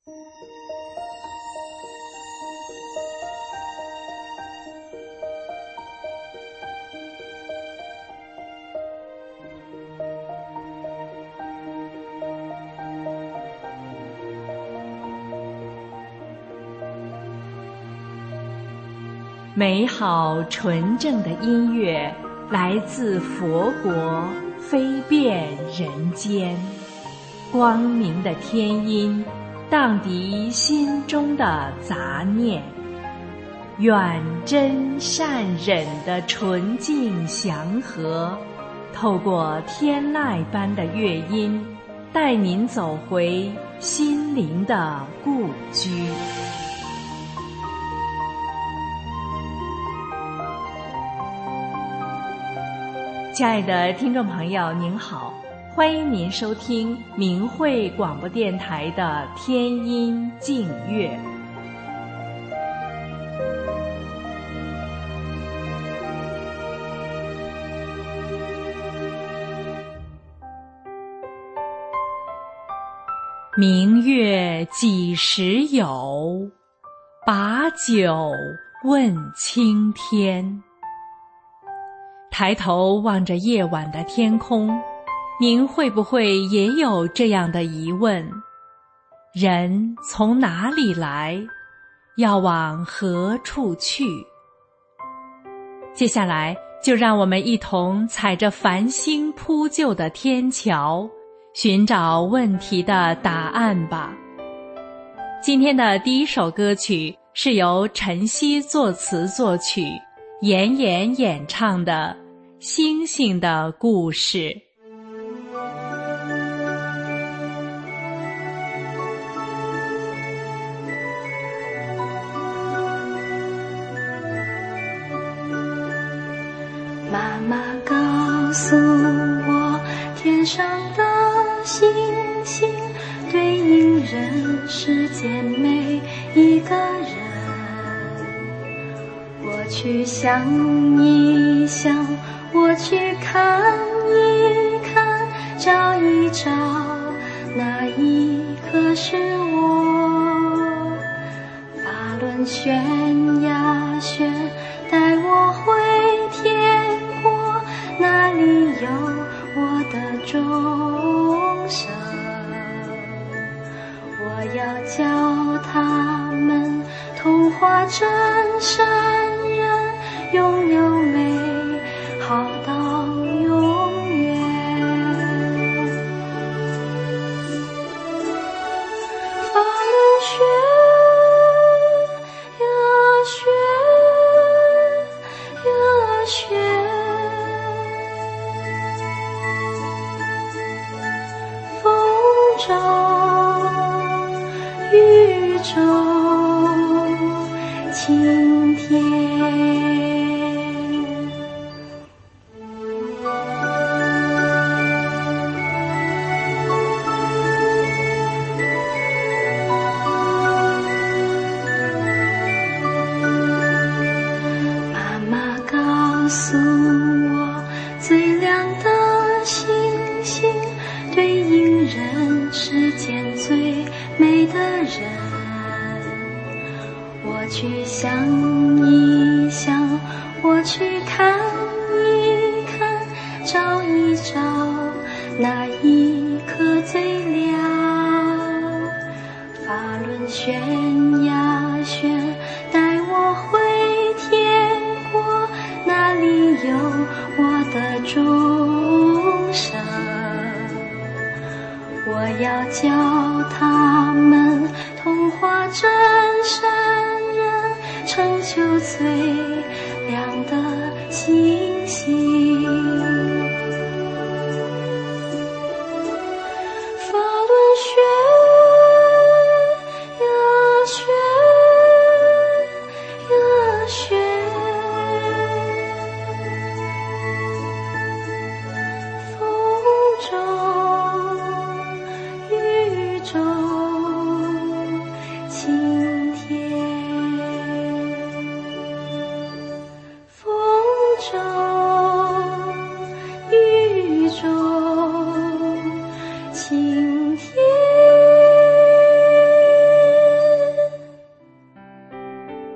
美好纯正的音乐来自佛国，飞遍人间。光明的天音荡涤心中的杂念，愿真善忍的纯净祥和透过天籁般的乐音，带您走回心灵的故居。亲爱的听众朋友您好，欢迎您收听明慧广播电台的天音静乐。明月几时有？把酒问青天。抬头望着夜晚的天空，您会不会也有这样的疑问？人从哪里来？要往何处去？接下来就让我们一同踩着繁星铺就的天桥，寻找问题的答案吧。今天的第一首歌曲是由陈曦作词作曲，妍妍演唱的星星的故事。 妈妈告诉我，天上的星星对应人世间每一个人。我去想一想，我去看一看，找一找，那一刻是我。法轮旋呀旋，带我回天国，那里有我的众生。我要教他们同化真善人，拥有美好到永远。法轮旋呀旋呀旋，风中雨中晴天。告诉我，最亮的星星对应人世间最美的人。我去想一想，我去看一看，找一找，那一颗最亮。法轮旋呀旋，带我回天国，那里有我的众生。我要教他们同化真善人，成就最亮的星星。法轮旋呀旋呀旋，风中雨中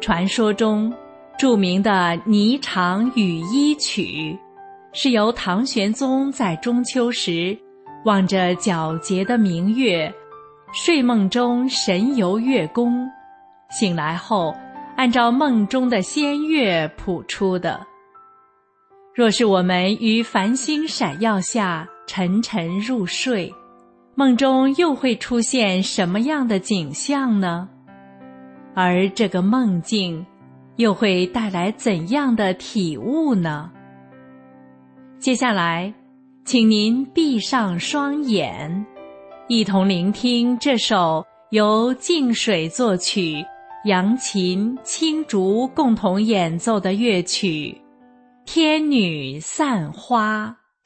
传说中著名的《霓裳羽衣曲》，是由唐玄宗在中秋时望着皎洁的明月，睡梦中神游月宫，醒来后按照梦中的仙乐谱出的。若是我们于繁星闪耀下沉沉入睡，梦中又会出现什么样的景象呢？而这个梦境又会带来怎样的体悟呢？接下来，请您闭上双眼，一同聆听这首由净水作曲、扬琴、青竹共同演奏的乐曲《天女散花》。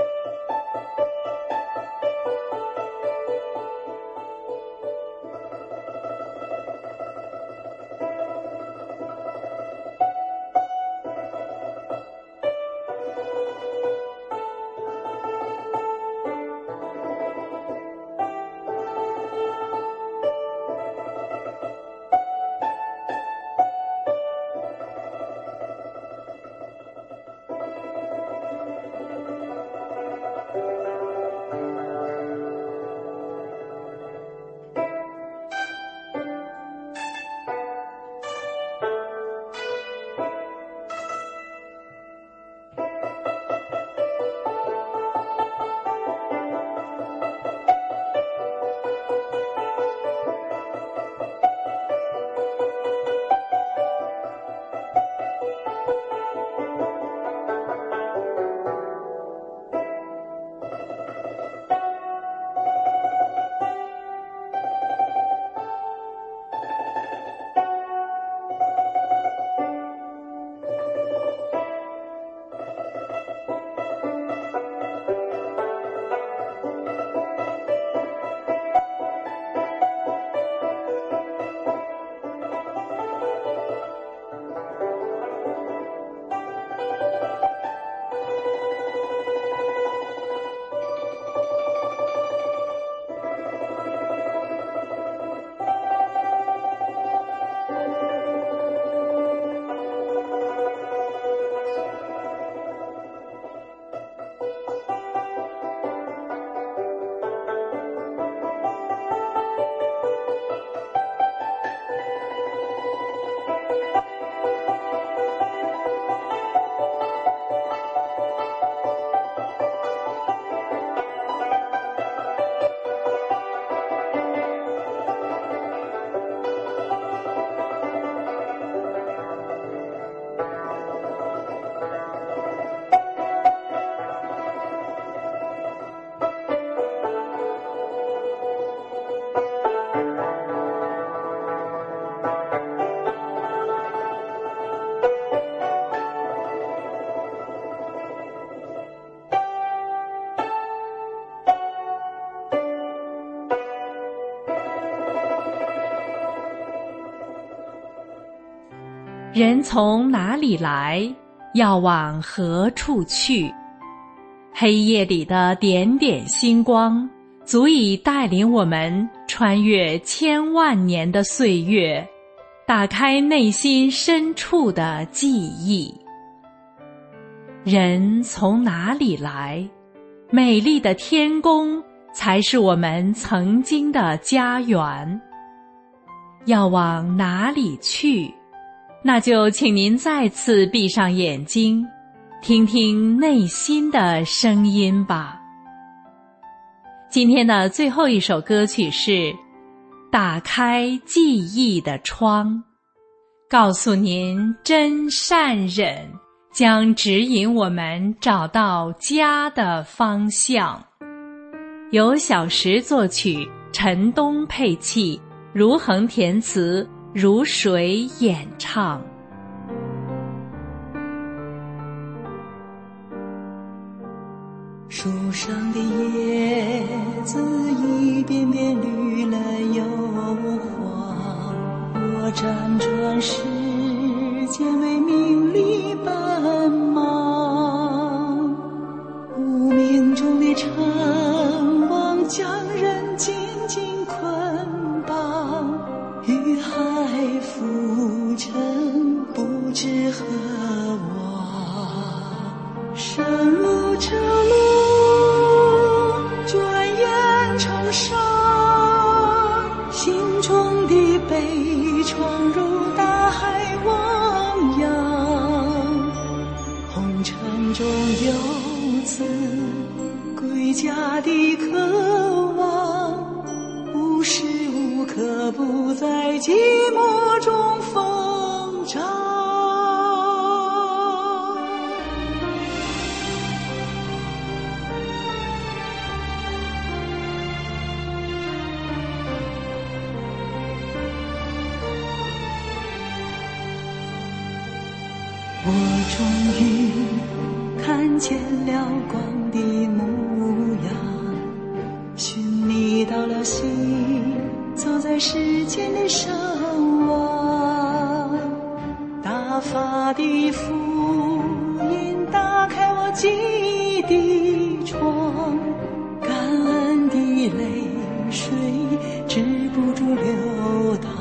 人从哪里来，要往何处去？黑夜里的点点星光，足以带领我们穿越千万年的岁月，打开内心深处的记忆。人从哪里来？美丽的天宫才是我们曾经的家园。要往哪里去？那就请您再次闭上眼睛，听听内心的声音吧。今天的最后一首歌曲是《打开记忆的窗》，告诉您真善忍将指引我们找到家的方向。由小石作曲，陈东配器，如恒填词，如水演唱。 树上的叶子一遍遍绿了又黄，我辗转世间为名利奔忙，无名中的尘网将人紧紧捆绑， 与海浮沉不知何往，深入这路转眼成伤，心中的悲怆如大海汪洋，红尘中有次归家的渴望，无时无刻不在寂寞中疯长。我终于看见了光的模样，寻你到了心，走在世间的守望，大发的福音打开我记忆的窗，感恩的泪水止不住流淌，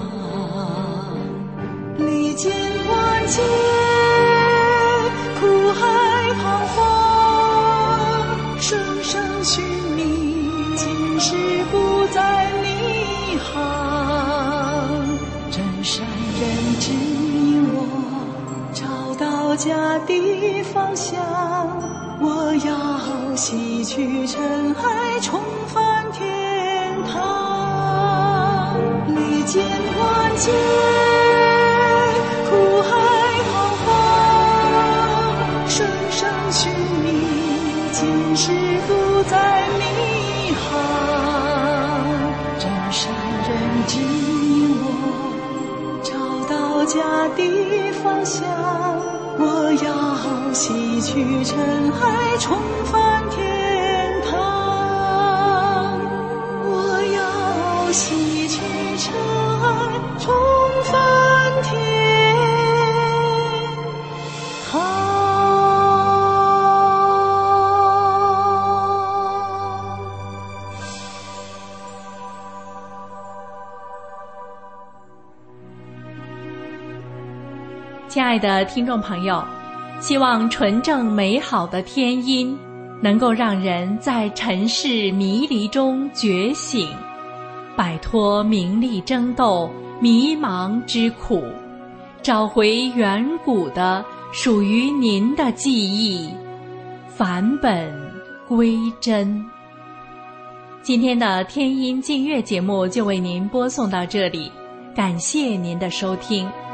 历经万劫苦海彷徨，生生寻觅，今世不再迷航，真善人指引我找到家的方向，我要洗去尘埃，重返天堂，历经万劫苦海彷徨，生生寻觅，今世不再迷航，真善人指引我找到家的方向，我要洗去尘埃，重返天堂，我要洗去尘埃，重返天堂。 亲爱的听众朋友，希望纯正美好的天音能够让人在尘世迷离中觉醒，摆脱名利争斗、迷茫之苦，找回远古的属于您的记忆，返本归真。今天的天音静月节目就为您播送到这里，感谢您的收听。